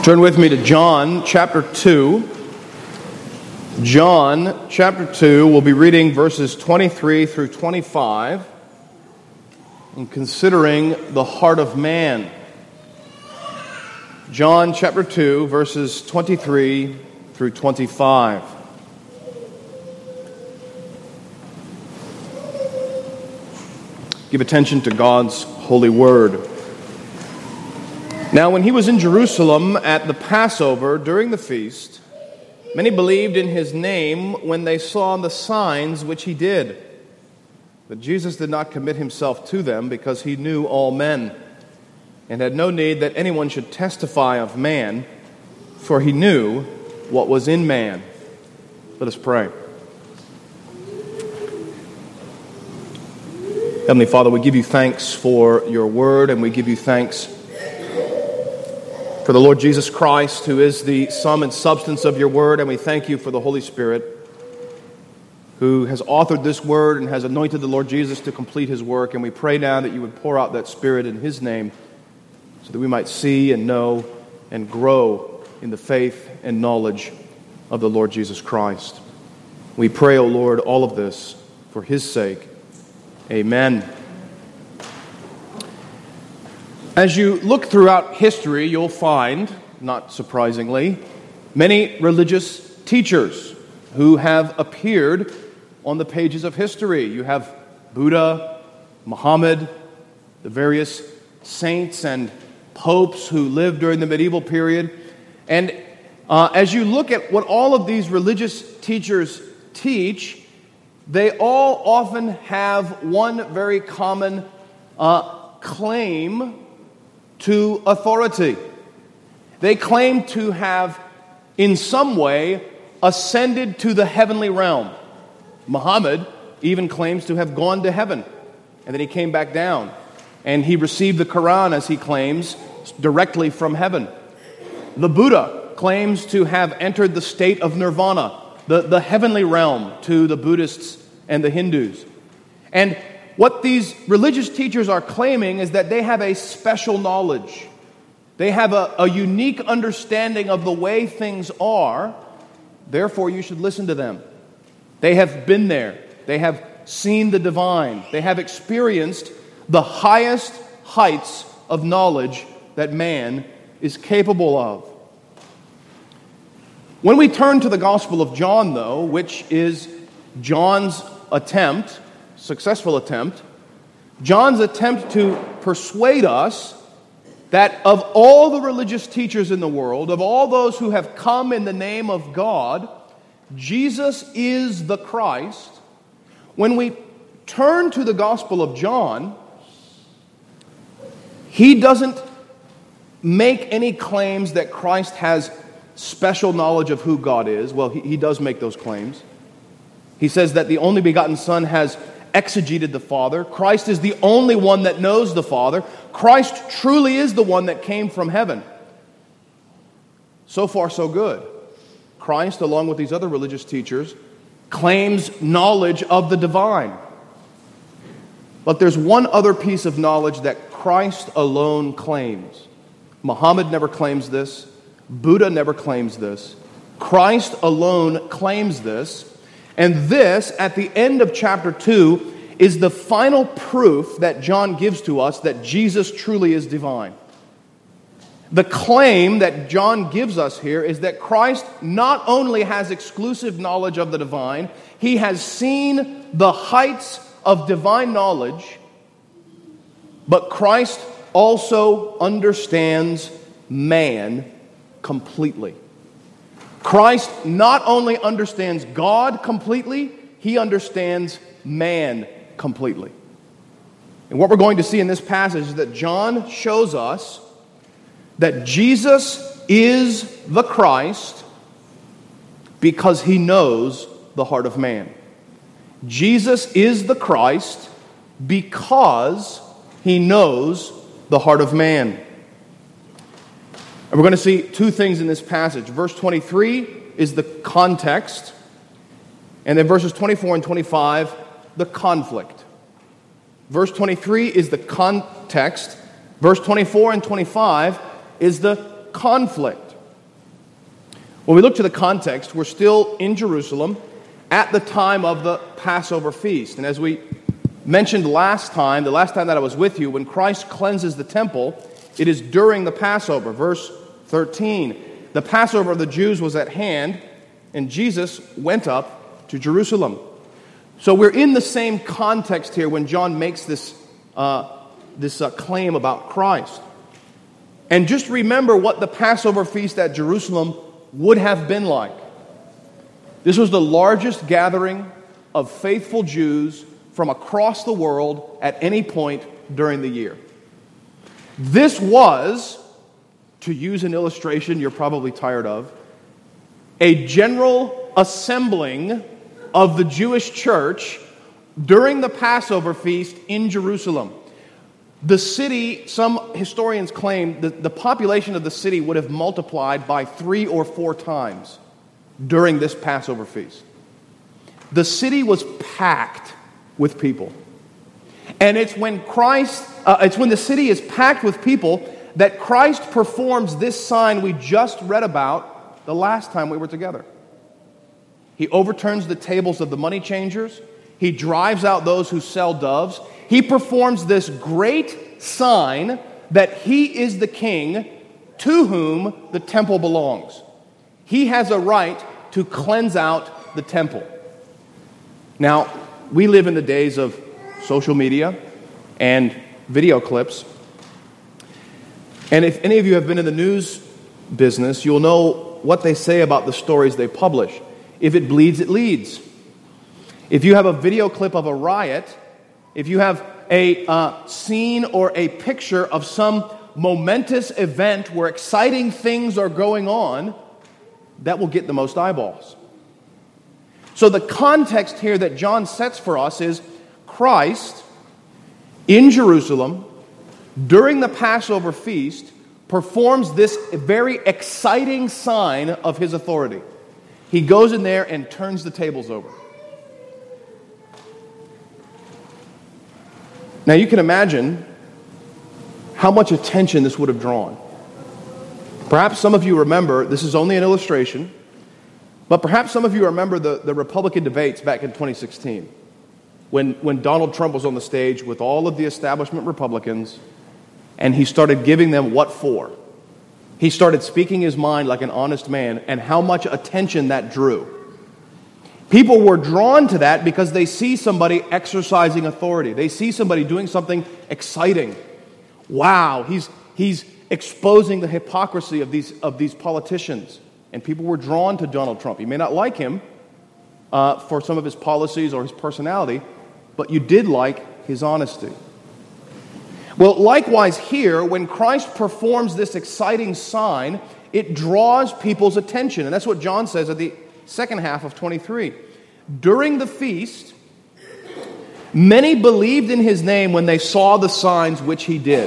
Turn with me to John chapter 2. John chapter 2, we'll be reading verses 23 through 25 and considering the heart of man. John chapter 2, verses 23 through 25. Give attention to God's holy word. Now, when he was in Jerusalem at the Passover during the feast, many believed in his name when they saw the signs which he did. But Jesus did not commit himself to them because he knew all men and had no need that anyone should testify of man, for he knew what was in man. Let us pray. Heavenly Father, we give you thanks for your word, and we give you thanks for the Lord Jesus Christ, who is the sum and substance of your word, and we thank you for the Holy Spirit, who has authored this word and has anointed the Lord Jesus to complete his work, and we pray now that you would pour out that Spirit in his name so that we might see and know and grow in the faith and knowledge of the Lord Jesus Christ. We pray, O Lord, all of this for his sake. Amen. As you look throughout history, you'll find, not surprisingly, many religious teachers who have appeared on the pages of history. You have Buddha, Muhammad, the various saints and popes who lived during the medieval period. And as you look at what all of these religious teachers teach, they all often have one very common claim to authority. They claim to have, in some way, ascended to the heavenly realm. Muhammad even claims to have gone to heaven, and then he came back down, and he received the Quran, as he claims, directly from heaven. The Buddha claims to have entered the state of nirvana, the heavenly realm, to the Buddhists and the Hindus. And what these religious teachers are claiming is that they have a special knowledge. They have a unique understanding of the way things are. Therefore, you should listen to them. They have been there. They have seen the divine. They have experienced the highest heights of knowledge that man is capable of. When we turn to the Gospel of John, though, which is John's successful attempt, John's attempt to persuade us that of all the religious teachers in the world, of all those who have come in the name of God, Jesus is the Christ. When we turn to the Gospel of John, he doesn't make any claims that Christ has special knowledge of who God is. Well, he does make those claims. He says that the only begotten Son has exegeted the Father. Christ is the only one that knows the Father. Christ truly is the one that came from heaven. So far, so good. Christ, along with these other religious teachers, claims knowledge of the divine. But there's one other piece of knowledge that Christ alone claims. Muhammad never claims this. Buddha never claims this. Christ alone claims this. And this, at the end of chapter 2, is the final proof that John gives to us that Jesus truly is divine. The claim that John gives us here is that Christ not only has exclusive knowledge of the divine, he has seen the heights of divine knowledge, but Christ also understands man completely. Christ not only understands God completely, he understands man completely. And what we're going to see in this passage is that John shows us that Jesus is the Christ because he knows the heart of man. Jesus is the Christ because he knows the heart of man. And we're going to see two things in this passage. Verse 23 is the context, and then verses 24 and 25, the conflict. Verse 23 is the context. Verse 24 and 25 is the conflict. When we look to the context, we're still in Jerusalem at the time of the Passover feast. And as we mentioned last time, the last time that I was with you, when Christ cleanses the temple, it is during the Passover. Verse 13, the Passover of the Jews was at hand, and Jesus went up to Jerusalem. So we're in the same context here when John makes this claim about Christ. And just remember what the Passover feast at Jerusalem would have been like. This was the largest gathering of faithful Jews from across the world at any point during the year. This was, to use an illustration you're probably tired of, a general assembling of the Jewish church during the Passover feast in Jerusalem. The city, some historians claim that the population of the city would have multiplied by 3 or 4 times during this Passover feast. The city was packed with people. And it's when the city is packed with people that Christ performs this sign we just read about the last time we were together. He overturns the tables of the money changers. He drives out those who sell doves. He performs this great sign that he is the king to whom the temple belongs. He has a right to cleanse out the temple. Now, we live in the days of social media and video clips. And if any of you have been in the news business, you'll know what they say about the stories they publish. If it bleeds, it leads. If you have a video clip of a riot, if you have a scene or a picture of some momentous event where exciting things are going on, that will get the most eyeballs. So the context here that John sets for us is Christ in Jerusalem during the Passover feast performs this very exciting sign of his authority. He goes in there and turns the tables over. Now you can imagine how much attention this would have drawn. Perhaps some of you remember, this is only an illustration, but perhaps some of you remember the Republican debates back in 2016 when Donald Trump was on the stage with all of the establishment Republicans and he started giving them what for. He started speaking his mind like an honest man, and how much attention that drew. People were drawn to that because they see somebody exercising authority. They see somebody doing something exciting. Wow, he's exposing the hypocrisy of these politicians. And people were drawn to Donald Trump. You may not like him for some of his policies or his personality, but you did like his honesty. Well, likewise here, when Christ performs this exciting sign, it draws people's attention. And that's what John says at the second half of 23. During the feast, many believed in his name when they saw the signs which he did.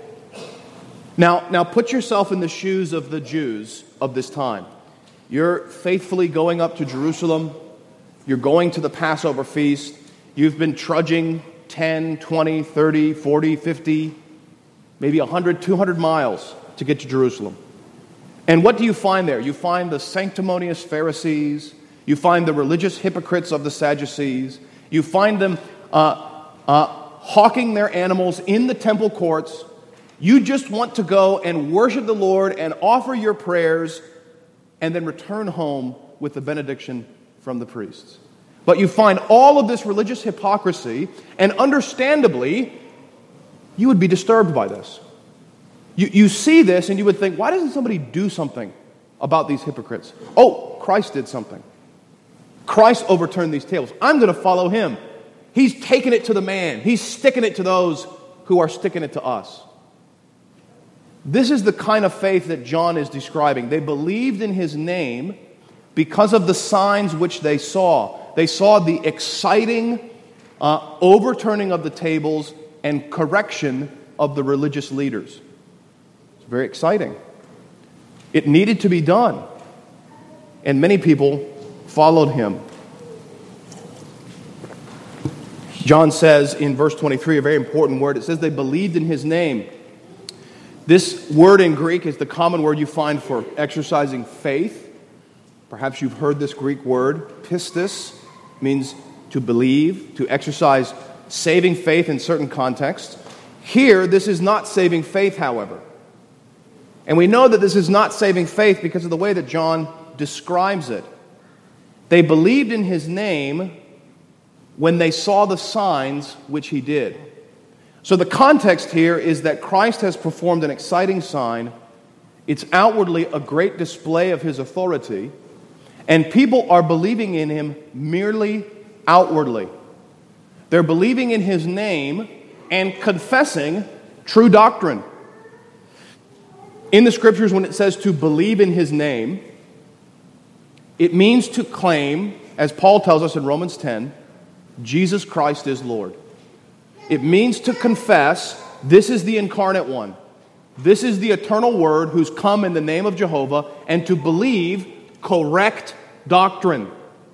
Now put yourself in the shoes of the Jews of this time. You're faithfully going up to Jerusalem. You're going to the Passover feast. You've been trudging 10, 20, 30, 40, 50, maybe 100, 200 miles to get to Jerusalem. And what do you find there? You find the sanctimonious Pharisees. You find the religious hypocrites of the Sadducees. You find them hawking their animals in the temple courts. You just want to go and worship the Lord and offer your prayers and then return home with the benediction from the priests. But you find all of this religious hypocrisy, and understandably, you would be disturbed by this. You see this and you would think, why doesn't somebody do something about these hypocrites? Oh, Christ did something. Christ overturned these tables. I'm going to follow him. He's taking it to the man. He's sticking it to those who are sticking it to us. This is the kind of faith that John is describing. They believed in his name because of the signs which they saw. They saw the exciting overturning of the tables and correction of the religious leaders. It's very exciting. It needed to be done. And many people followed him. John says in verse 23, a very important word. It says they believed in his name. This word in Greek is the common word you find for exercising faith. Perhaps you've heard this Greek word, pistis, means to believe, to exercise saving faith in certain contexts. Here, this is not saving faith, however. And we know that this is not saving faith because of the way that John describes it. They believed in his name when they saw the signs which he did. So the context here is that Christ has performed an exciting sign. It's outwardly a great display of his authority, and people are believing in him merely outwardly. They're believing in his name and confessing true doctrine. In the Scriptures, when it says to believe in his name, it means to claim, as Paul tells us in Romans 10, Jesus Christ is Lord. It means to confess, this is the incarnate one. This is the eternal Word who's come in the name of Jehovah, and to believe correct doctrine.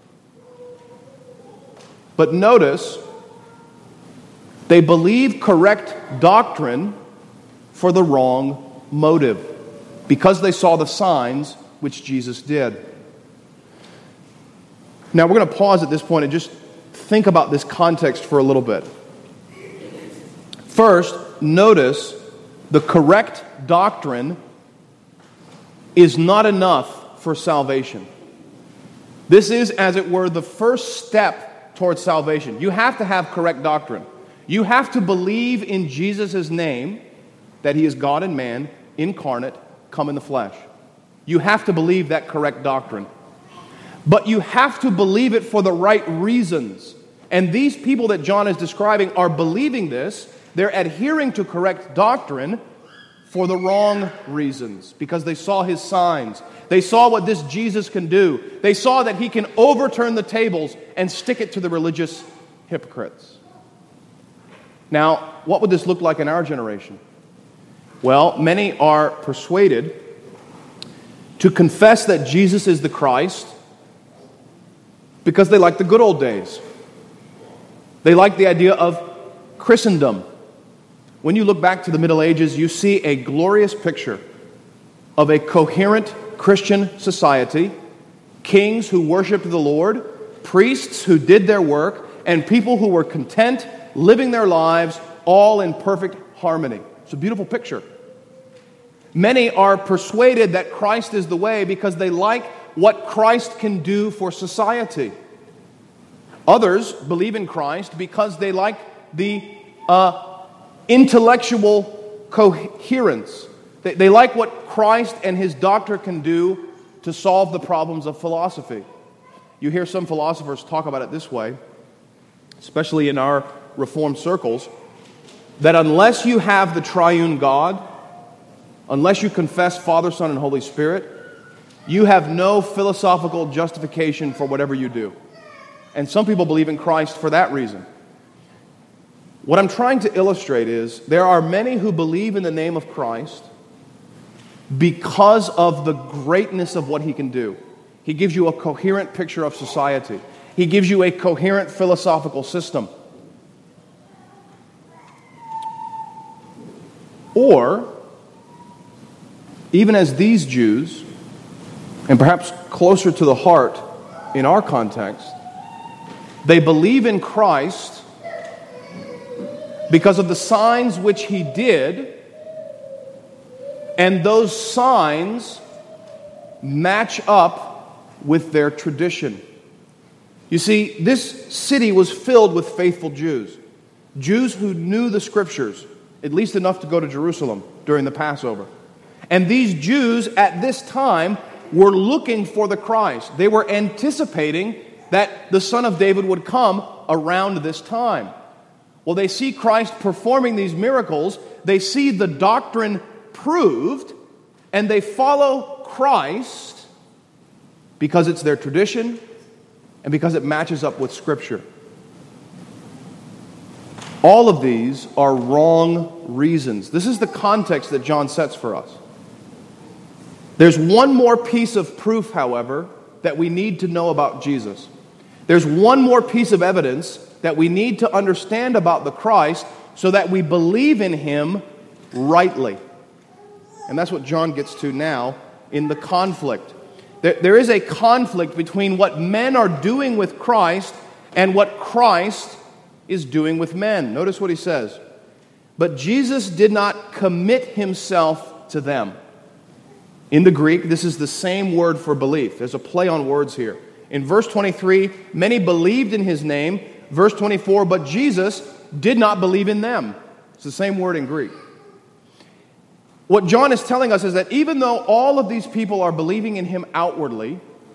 But notice, they believe correct doctrine for the wrong motive, because they saw the signs which Jesus did. Now we're going to pause at this point and just think about this context for a little bit. First, notice the correct doctrine is not enough for salvation. This is, as it were, the first step towards salvation. You have to have correct doctrine. You have to believe in Jesus' name, that he is God and man, incarnate, come in the flesh. You have to believe that correct doctrine. But you have to believe it for the right reasons. And these people that John is describing are believing this. They're adhering to correct doctrine for the wrong reasons, because they saw his signs. They saw what this Jesus can do. They saw that he can overturn the tables and stick it to the religious hypocrites. Now, what would this look like in our generation? Well, many are persuaded to confess that Jesus is the Christ because they like the good old days. They like the idea of Christendom. When you look back to the Middle Ages, you see a glorious picture of a coherent Christian society, kings who worshiped the Lord, priests who did their work, and people who were content, living their lives all in perfect harmony. It's a beautiful picture. Many are persuaded that Christ is the way because they like what Christ can do for society. Others believe in Christ because they like the intellectual coherence. They like what Christ and his doctrine can do to solve the problems of philosophy. You hear some philosophers talk about it this way, especially in our Reformed circles, that unless you have the triune God, unless you confess Father, Son, and Holy Spirit, you have no philosophical justification for whatever you do. And some people believe in Christ for that reason. What I'm trying to illustrate is there are many who believe in the name of Christ because of the greatness of what he can do. He gives you a coherent picture of society. He gives you a coherent philosophical system. Or, even as these Jews, and perhaps closer to the heart in our context, they believe in Christ because of the signs which he did, and those signs match up with their tradition. You see, this city was filled with faithful Jews. Jews who knew the Scriptures, at least enough to go to Jerusalem during the Passover. And these Jews at this time were looking for the Christ. They were anticipating that the Son of David would come around this time. Well, they see Christ performing these miracles, they see the doctrine proved, and they follow Christ because it's their tradition and because it matches up with Scripture. All of these are wrong reasons. This is the context that John sets for us. There's one more piece of proof, however, that we need to know about Jesus. There's one more piece of evidence that we need to understand about the Christ so that we believe in him rightly. And that's what John gets to now in the conflict. There is a conflict between what men are doing with Christ and what Christ is doing with men. Notice what he says. But Jesus did not commit himself to them. In the Greek, this is the same word for belief. There's a play on words here. In verse 23, many believed in his name. Verse 24, but Jesus did not believe in them. It's the same word in Greek. What John is telling us is that even though all of these people are believing in him outwardly,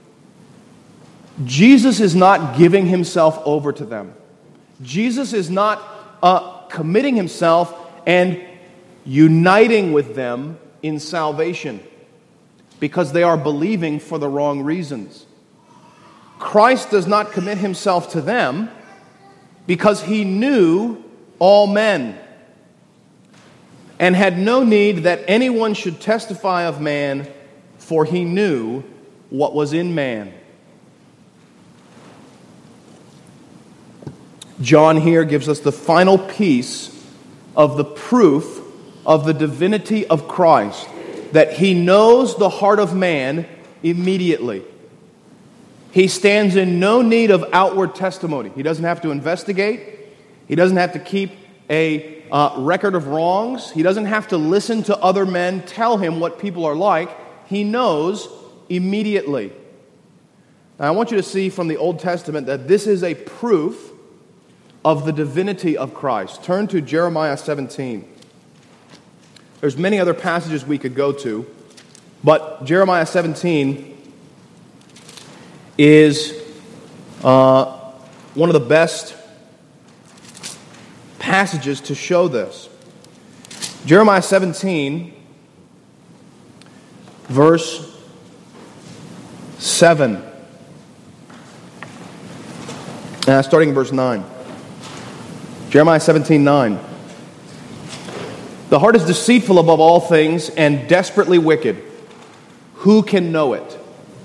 Jesus is not giving himself over to them. Jesus is not committing himself and uniting with them in salvation because they are believing for the wrong reasons. Christ does not commit himself to them because he knew all men and had no need that anyone should testify of man, for he knew what was in man. John here gives us the final piece of the proof of the divinity of Christ, that he knows the heart of man immediately. He stands in no need of outward testimony. He doesn't have to investigate. He doesn't have to keep a record of wrongs. He doesn't have to listen to other men tell him what people are like. He knows immediately. Now, I want you to see from the Old Testament that this is a proof of the divinity of Christ. Turn to Jeremiah 17. There's many other passages we could go to, but Jeremiah 17 is one of the best passages to show this. Jeremiah 17, verse 7. Starting in verse 9. Jeremiah 17:9. The heart is deceitful above all things and desperately wicked. Who can know it?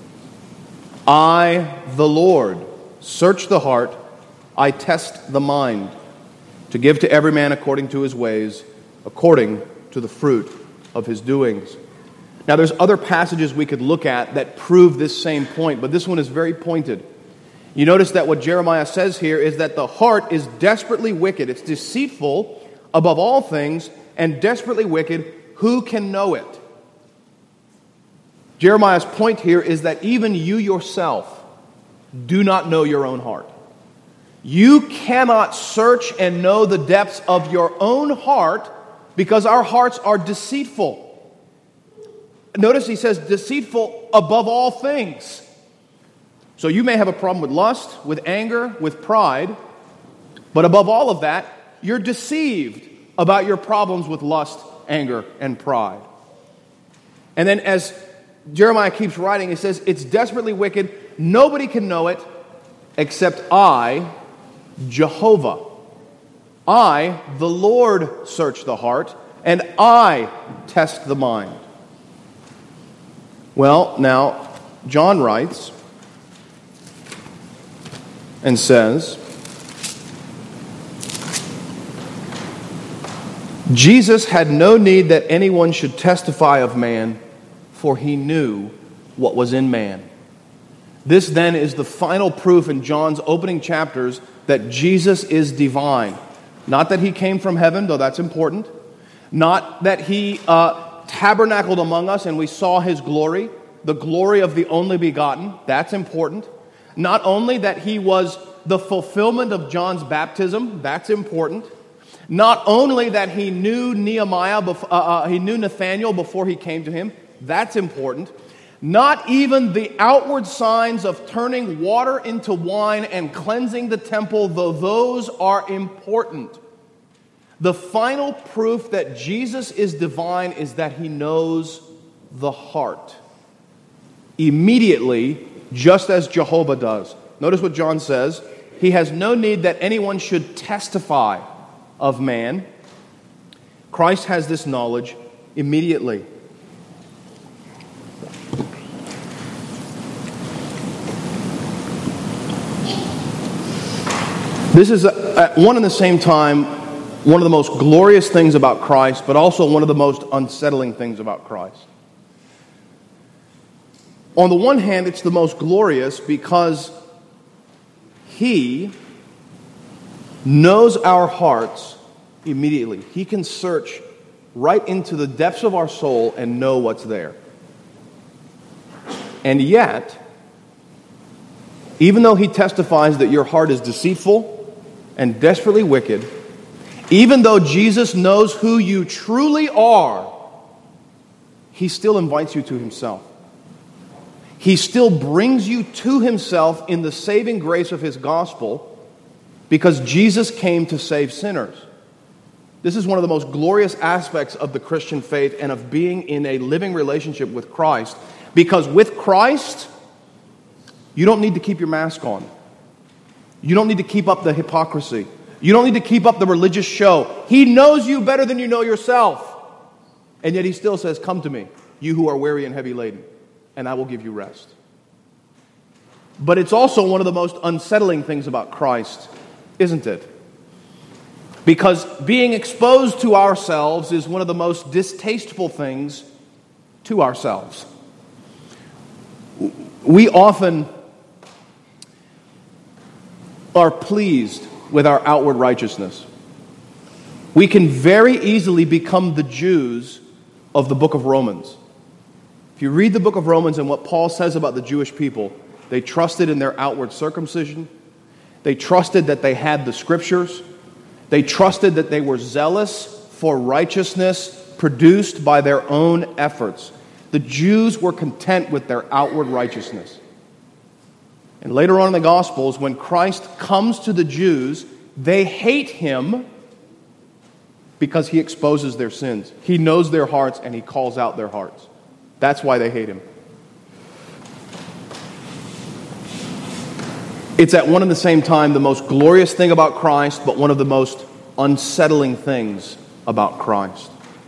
I, the Lord, search the heart. I test the mind, to give to every man according to his ways, according to the fruit of his doings. Now, there's other passages we could look at that prove this same point, but this one is very pointed. You notice that what Jeremiah says here is that the heart is desperately wicked. It's deceitful above all things and desperately wicked. Who can know it? Jeremiah's point here is that even you yourself do not know your own heart. You cannot search and know the depths of your own heart because our hearts are deceitful. Notice he says deceitful above all things. So you may have a problem with lust, with anger, with pride, but above all of that, you're deceived about your problems with lust, anger, and pride. And then as Jeremiah keeps writing, he says, it's desperately wicked. Nobody can know it except I, Jehovah. I, the Lord, search the heart, and I test the mind. Well, now, John writes and says, Jesus had no need that anyone should testify of man, for he knew what was in man. This then is the final proof in John's opening chapters that Jesus is divine. Not that he came from heaven, though that's important. Not that he tabernacled among us and we saw his glory, the glory of the only begotten. That's important. Not only that he was the fulfillment of John's baptism. That's important. Not only that he knew he knew Nathanael before he came to him. That's important. Not even the outward signs of turning water into wine and cleansing the temple, though those are important. The final proof that Jesus is divine is that he knows the heart immediately, just as Jehovah does. Notice what John says. He has no need that anyone should testify of man. Christ has this knowledge immediately. This is at one and the same time one of the most glorious things about Christ, but also one of the most unsettling things about Christ. On the one hand, it's the most glorious because He knows our hearts immediately. He can search right into the depths of our soul and know what's there. And yet, even though He testifies that your heart is deceitful and desperately wicked, even though Jesus knows who you truly are, He still invites you to Himself. He still brings you to Himself in the saving grace of His gospel because Jesus came to save sinners. This is one of the most glorious aspects of the Christian faith and of being in a living relationship with Christ. Because with Christ, you don't need to keep your mask on. You don't need to keep up the hypocrisy. You don't need to keep up the religious show. He knows you better than you know yourself. And yet He still says, "Come to me, you who are weary and heavy laden, and I will give you rest." But it's also one of the most unsettling things about Christ, isn't it? Because being exposed to ourselves is one of the most distasteful things to ourselves. We often are pleased with our outward righteousness. We can very easily become the Jews of the book of Romans. If you read the book of Romans and what Paul says about the Jewish people, they trusted in their outward circumcision. They trusted that they had the scriptures. They trusted that they were zealous for righteousness produced by their own efforts. The Jews were content with their outward righteousness. And later on in the Gospels, when Christ comes to the Jews, they hate Him because He exposes their sins. He knows their hearts and He calls out their hearts. That's why they hate Him. It's at one and the same time the most glorious thing about Christ, but one of the most unsettling things about Christ.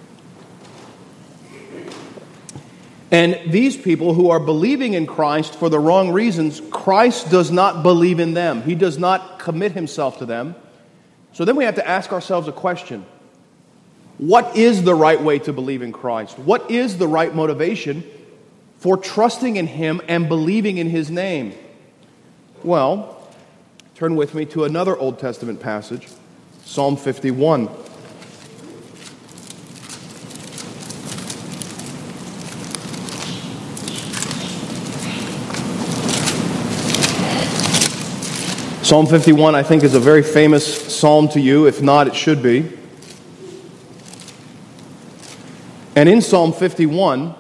And these people who are believing in Christ for the wrong reasons, Christ does not believe in them. He does not commit Himself to them. So then we have to ask ourselves a question. What is the right way to believe in Christ? What is the right motivation for trusting in Him and believing in His name? Well, turn with me to another Old Testament passage, Psalm 51. Psalm 51, I think, is a very famous psalm to you. If not, it should be. And in Psalm 51,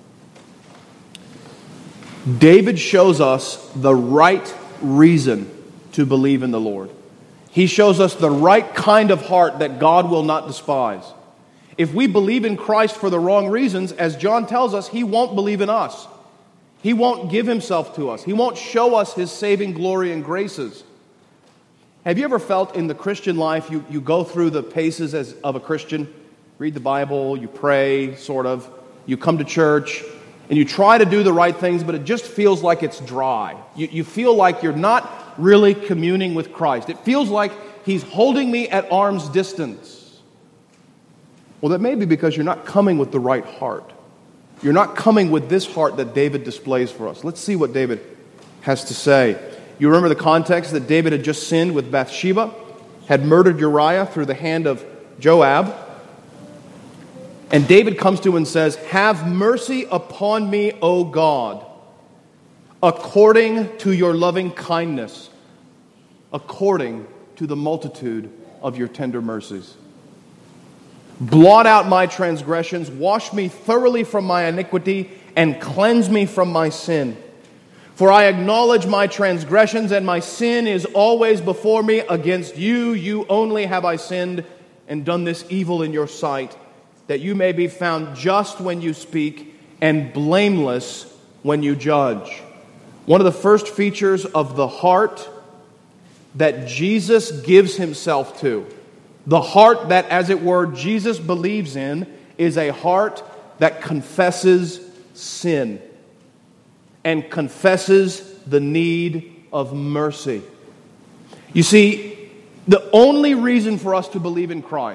David shows us the right reason to believe in the Lord. He shows us the right kind of heart that God will not despise. If we believe in Christ for the wrong reasons, as John tells us, He won't believe in us. He won't give Himself to us. He won't show us His saving glory and graces. Have you ever felt in the Christian life, you go through the paces of a Christian, read the Bible, you pray, sort of, you come to church, and you try to do the right things, but it just feels like it's dry. You feel like you're not really communing with Christ. It feels like He's holding me at arm's distance. Well, that may be because you're not coming with the right heart. You're not coming with this heart that David displays for us. Let's see what David has to say. You remember the context that David had just sinned with Bathsheba, had murdered Uriah through the hand of Joab. And David comes to him and says, "Have mercy upon me, O God, according to your loving kindness, according to the multitude of your tender mercies. Blot out my transgressions, wash me thoroughly from my iniquity, and cleanse me from my sin. For I acknowledge my transgressions, and my sin is always before me. Against you, you only have I sinned, and done this evil in your sight, that you may be found just when you speak, and blameless when you judge." One of the first features of the heart that Jesus gives Himself to, the heart that, as it were, Jesus believes in, is a heart that confesses sin and confesses the need of mercy. You see, the only reason for us to believe in Christ,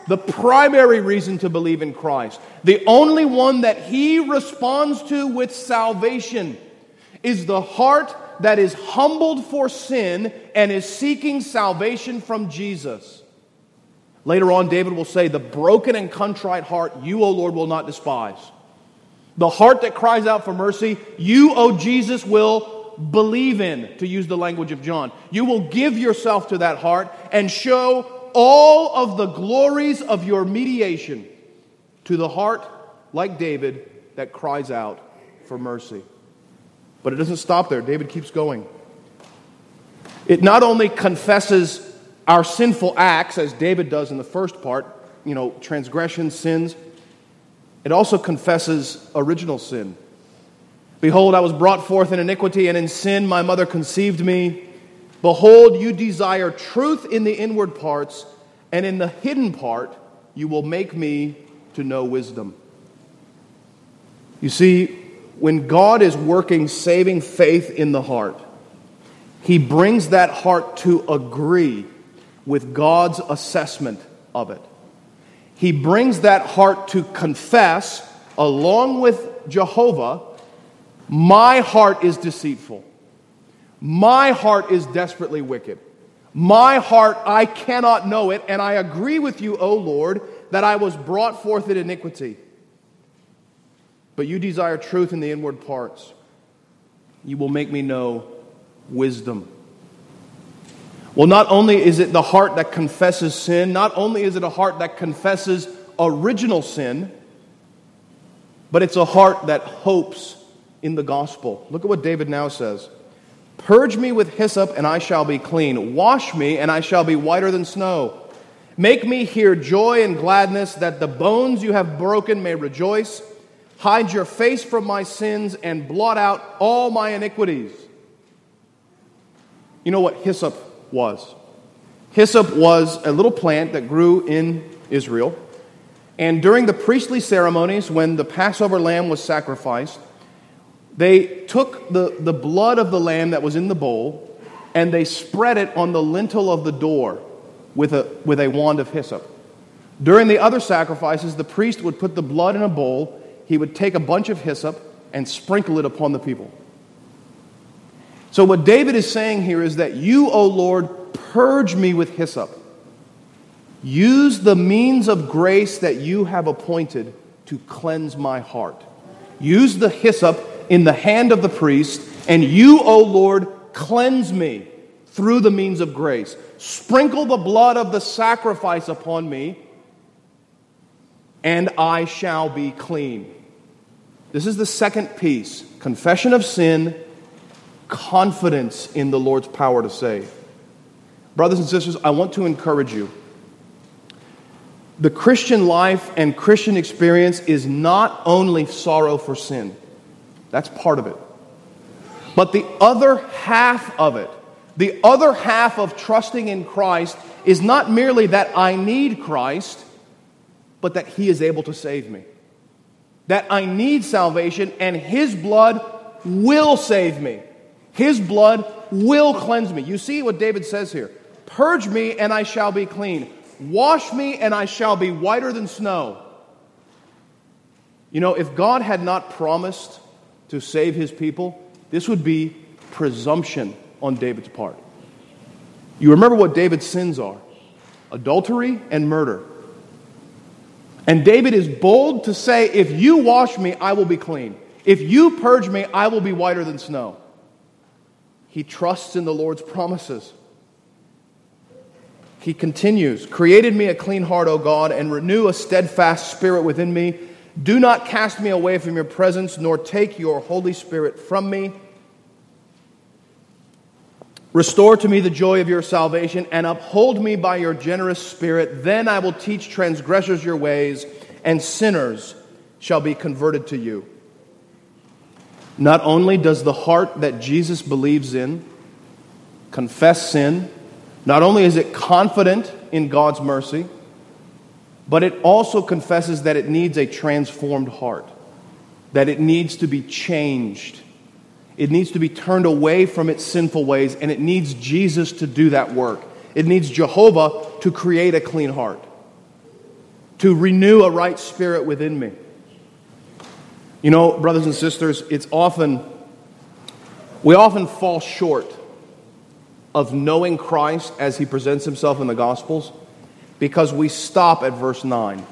the primary reason to believe in Christ, the only one that He responds to with salvation, is the heart that is humbled for sin and is seeking salvation from Jesus. Later on, David will say, the broken and contrite heart, you, O Lord, will not despise. The heart that cries out for mercy, you, O Jesus, will believe in, to use the language of John. You will give yourself to that heart and show all of the glories of your mediation to the heart, like David, that cries out for mercy. But it doesn't stop there. David keeps going. It not only confesses our sinful acts, as David does in the first part, transgressions, sins, it also confesses original sin. Behold, I was brought forth in iniquity, and in sin my mother conceived me. Behold, you desire truth in the inward parts, and in the hidden part you will make me to know wisdom. You see, when God is working saving faith in the heart, He brings that heart to agree with God's assessment of it. He brings that heart to confess, along with Jehovah, my heart is deceitful. My heart is desperately wicked. My heart, I cannot know it, and I agree with you, O Lord, that I was brought forth in iniquity. But you desire truth in the inward parts. You will make me know wisdom. Well, not only is it the heart that confesses sin, not only is it a heart that confesses original sin, but it's a heart that hopes in the gospel. Look at what David now says. Purge me with hyssop, and I shall be clean. Wash me, and I shall be whiter than snow. Make me hear joy and gladness, that the bones you have broken may rejoice. Hide your face from my sins, and blot out all my iniquities. You know what hyssop was? Hyssop was a little plant that grew in Israel. And during the priestly ceremonies, when the Passover lamb was sacrificed, they took the blood of the lamb that was in the bowl, and they spread it on the lintel of the door with a wand of hyssop. During the other sacrifices, the priest would put the blood in a bowl. He would take a bunch of hyssop and sprinkle it upon the people. So what David is saying here is that you, O Lord, purge me with hyssop. Use the means of grace that you have appointed to cleanse my heart. Use the hyssop in the hand of the priest, and you, O Lord, cleanse me through the means of grace. Sprinkle the blood of the sacrifice upon me, and I shall be clean. This is the second piece. Confession of sin, confidence in the Lord's power to save. Brothers and sisters, I want to encourage you. The Christian life and Christian experience is not only sorrow for sin. That's part of it. But the other half of it, the other half of trusting in Christ, is not merely that I need Christ, but that He is able to save me. That I need salvation, and His blood will save me. His blood will cleanse me. You see what David says here. Purge me, and I shall be clean. Wash me, and I shall be whiter than snow. You know, if God had not promised to save His people, this would be presumption on David's part. You remember what David's sins are: adultery and murder. And David is bold to say, if you wash me, I will be clean. If you purge me, I will be whiter than snow. He trusts in the Lord's promises. He continues, created me a clean heart, O God, and renew a steadfast spirit within me. Do not cast me away from your presence, nor take your Holy Spirit from me. Restore to me the joy of your salvation, and uphold me by your generous spirit. Then I will teach transgressors your ways, and sinners shall be converted to you. Not only does the heart that Jesus believes in confess sin, not only is it confident in God's mercy, but it also confesses that it needs a transformed heart, that it needs to be changed. It needs to be turned away from its sinful ways, and it needs Jesus to do that work. It needs Jehovah to create a clean heart. to renew a right spirit within me. You know, brothers and sisters, we often fall short of knowing Christ as he presents himself in the Gospels because we stop at verse 9.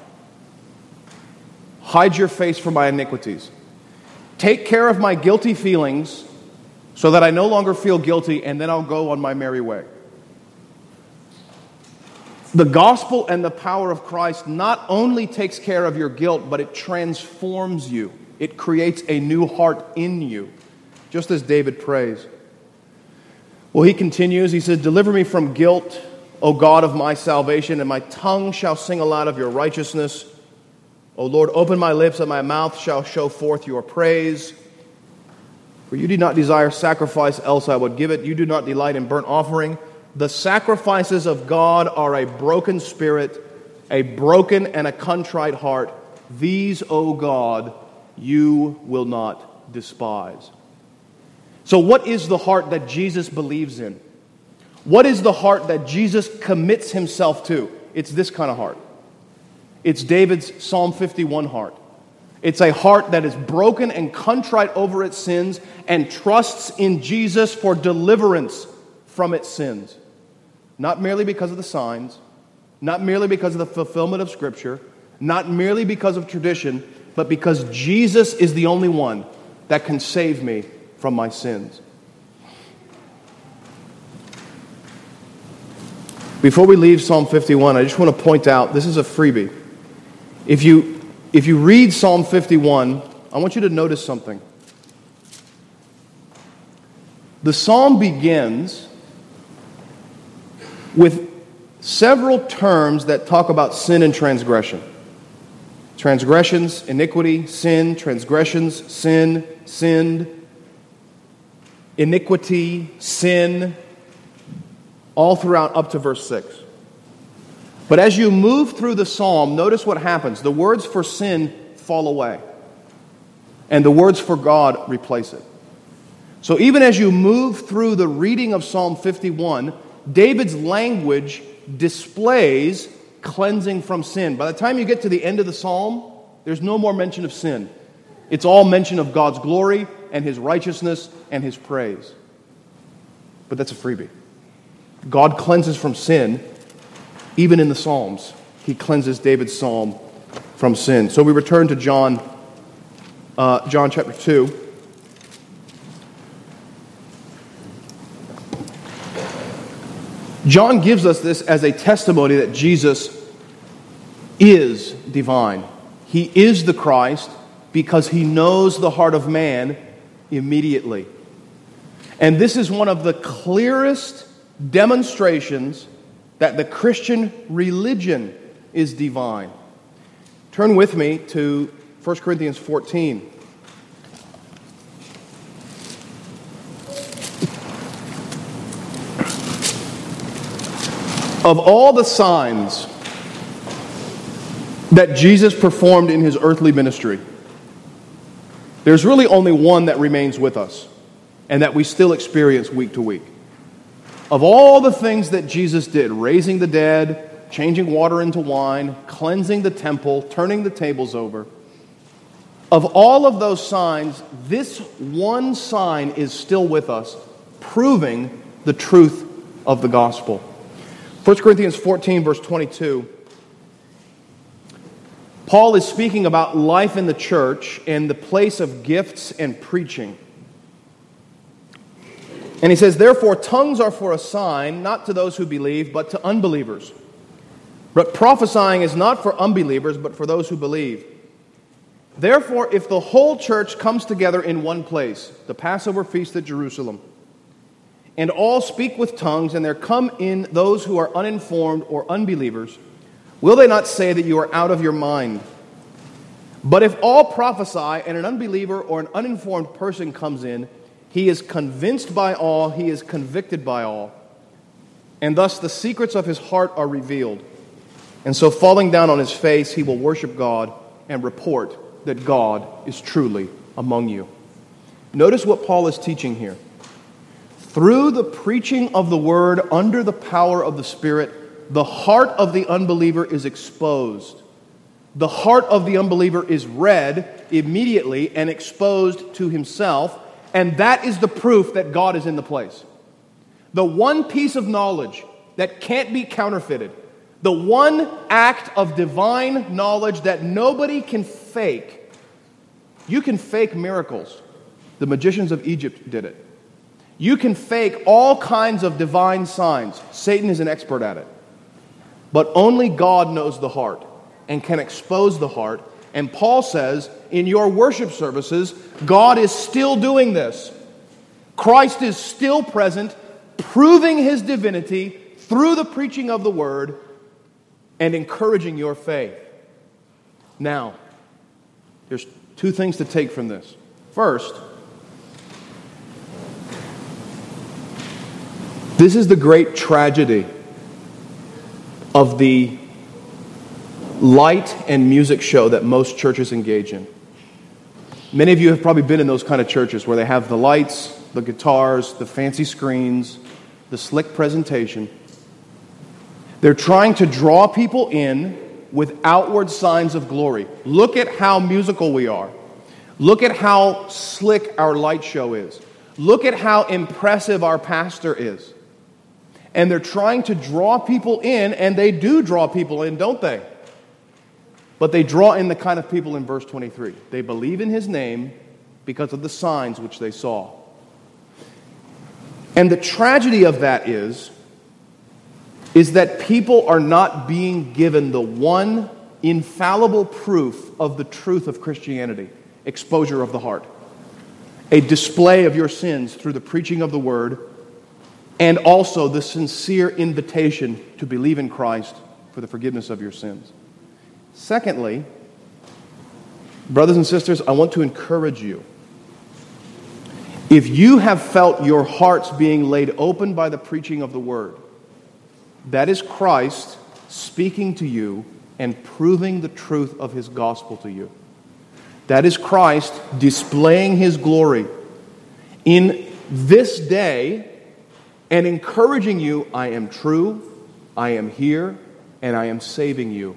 Hide your face from my iniquities. Take care of my guilty feelings so that I no longer feel guilty, and then I'll go on my merry way. The gospel and the power of Christ not only takes care of your guilt, but it transforms you. It creates a new heart in you, just as David prays. Well, he continues, he says, deliver me from guilt, O God of my salvation, and my tongue shall sing aloud of your righteousness. O Lord, open my lips, and my mouth shall show forth your praise. For you did not desire sacrifice, else I would give it. You do not delight in burnt offering. The sacrifices of God are a broken spirit, a broken and a contrite heart. These, O God, you will not despise. So what is the heart that Jesus believes in? What is the heart that Jesus commits himself to? It's this kind of heart. It's David's Psalm 51 heart. It's a heart that is broken and contrite over its sins and trusts in Jesus for deliverance from its sins. Not merely because of the signs, not merely because of the fulfillment of Scripture, not merely because of tradition, but because Jesus is the only one that can save me from my sins. Before we leave Psalm 51, I just want to point out, this is a freebie. If you read Psalm 51, I want you to notice something. The psalm begins with several terms that talk about sin and transgression. Transgressions, iniquity, sin, transgressions, sin, sinned, iniquity, sin, all throughout up to verse 6. But as you move through the psalm, notice what happens. The words for sin fall away, and the words for God replace it. So even as you move through the reading of Psalm 51, David's language displays cleansing from sin. By the time you get to the end of the psalm, there's no more mention of sin. It's all mention of God's glory and his righteousness and his praise. But that's a freebie. God cleanses from sin, even in the Psalms. He cleanses David's psalm from sin. So we return to John chapter 2. John gives us this as a testimony that Jesus is divine. He is the Christ because he knows the heart of man immediately. And this is one of the clearest demonstrations that the Christian religion is divine. Turn with me to 1 Corinthians 14. Of all the signs that Jesus performed in his earthly ministry, there's really only one that remains with us and that we still experience week to week. Of all the things that Jesus did, raising the dead, changing water into wine, cleansing the temple, turning the tables over, of all of those signs, this one sign is still with us, proving the truth of the gospel. 1 Corinthians 14, verse 22. Paul is speaking about life in the church and the place of gifts and preaching. And he says, therefore, tongues are for a sign, not to those who believe, but to unbelievers. But prophesying is not for unbelievers, but for those who believe. Therefore, if the whole church comes together in one place, the Passover feast at Jerusalem, and all speak with tongues, and there come in those who are uninformed or unbelievers, will they not say that you are out of your mind? But if all prophesy, and an unbeliever or an uninformed person comes in, he is convinced by all, he is convicted by all, and thus the secrets of his heart are revealed. And so falling down on his face, he will worship God and report that God is truly among you. Notice what Paul is teaching here. Through the preaching of the word under the power of the Spirit, the heart of the unbeliever is exposed. the heart of the unbeliever is read immediately and exposed to himself, and that is the proof that God is in the place. The one piece of knowledge that can't be counterfeited, the one act of divine knowledge that nobody can fake. You can fake miracles. The magicians of Egypt did it. You can fake all kinds of divine signs. Satan is an expert at it. But only God knows the heart and can expose the heart. And Paul says, in your worship services, God is still doing this. Christ is still present, proving his divinity through the preaching of the word and encouraging your faith. Now, there's two things to take from this. First, this is the great tragedy of the light and music show that most churches engage in. Many of you have probably been in those kind of churches where they have the lights, the guitars, the fancy screens, the slick presentation. They're trying to draw people in with outward signs of glory. Look at how musical we are. Look at how slick our light show is. Look at how impressive our pastor is. And they're trying to draw people in, and they do draw people in, don't they? But they draw in the kind of people in verse 23. They believe in his name because of the signs which they saw. And the tragedy of that is that people are not being given the one infallible proof of the truth of Christianity, exposure of the heart, a display of your sins through the preaching of the word, and also the sincere invitation to believe in Christ for the forgiveness of your sins. Secondly, brothers and sisters, I want to encourage you. If you have felt your hearts being laid open by the preaching of the word, that is Christ speaking to you and proving the truth of his gospel to you. That is Christ displaying his glory in this day and encouraging you, I am true, I am here, and I am saving you.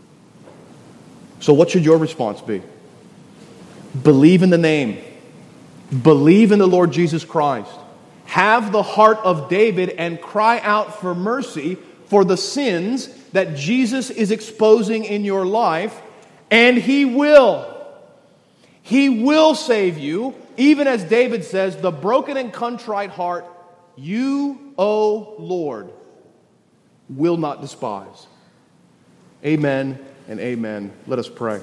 So what should your response be? Believe in the name. Believe in the Lord Jesus Christ. Have the heart of David and cry out for mercy for the sins that Jesus is exposing in your life, and he will. He will save you, even as David says, the broken and contrite heart, you, O Lord, will not despise. Amen and amen. Let us pray.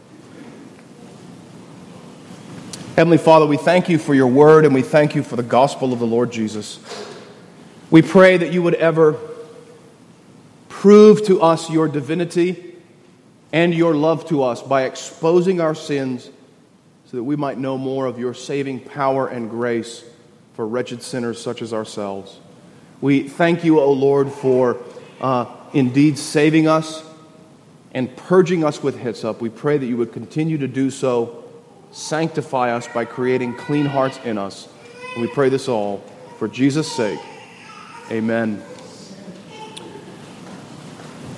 Heavenly Father, we thank you for your word and we thank you for the gospel of the Lord Jesus. We pray that you would ever prove to us your divinity and your love to us by exposing our sins so that we might know more of your saving power and grace for wretched sinners such as ourselves. We thank you, O Lord, for indeed saving us and purging us with hyssop. We pray that you would continue to do so. Sanctify us by creating clean hearts in us. And we pray this all for Jesus' sake. Amen.